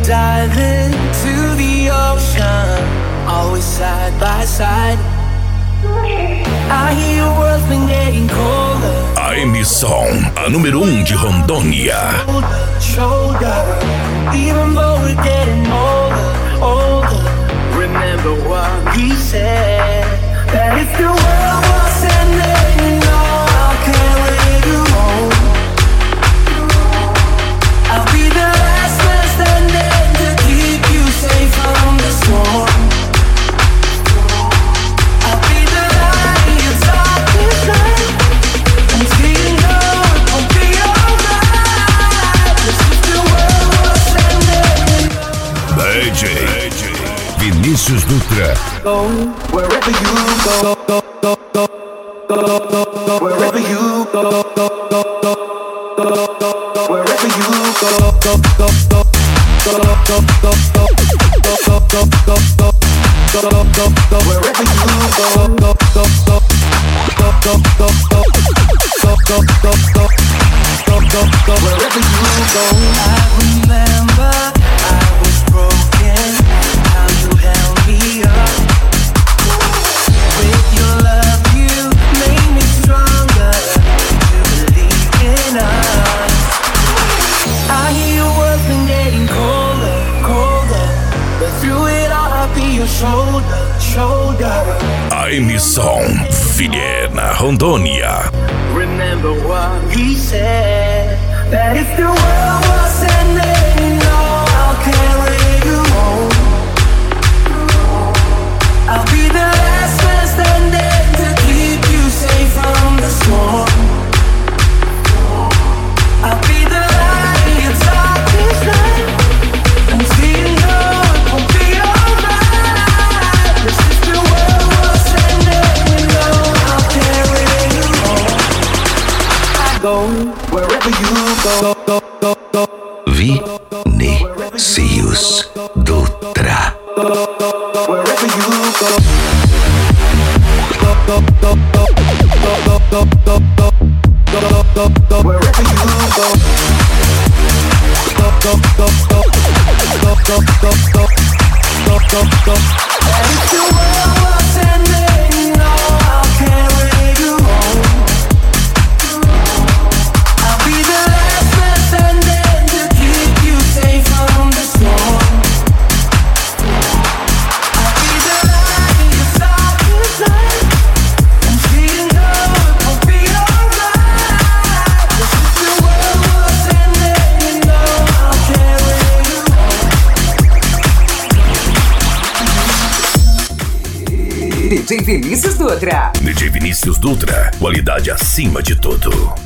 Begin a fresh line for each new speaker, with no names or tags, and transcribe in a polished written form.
dive into the ocean, always side by side. I hear your world's been getting colder.
A emissão, a número 1 de Rondônia.
Shoulder, even though we're getting older, remember what he said, that if the world was ending, I'll carry you home. I'll be the last man standing to keep you safe from the storm. I'll be the light in your darkest night, until you know it won't be alright. 'Cause if the world was ending,
DJ Vinícius Dutra.
go wherever you go, wherever you go, wherever you go, wherever you go. I remember I was broken, how you held me up. With your love you made me stronger, you believe in us. I hear your world's been getting colder, but through it all I'll be your shoulder.
A emissão Vilhena, Rondônia.
Remember what he said, that if the world was ending, I'll carry you home. I'll be the last man standing to keep you safe from the storm. I'll be the light in your darkest night, until you know it won't be alright. 'Cause if the world was ending, I'll carry you home. I go wherever you go.
Vinícius Dutra.
Wherever you go, wherever you go, and if the world was ending, I'll carry you home. I'll be the last man standing to keep you safe from the storm. I'll be the light in your darkest night, until you know it won't be alright. 'Cause if the world was ending, I'll carry you
DJ Vinícius Dutra.
DJ Vinícius Dutra, qualidade acima de tudo.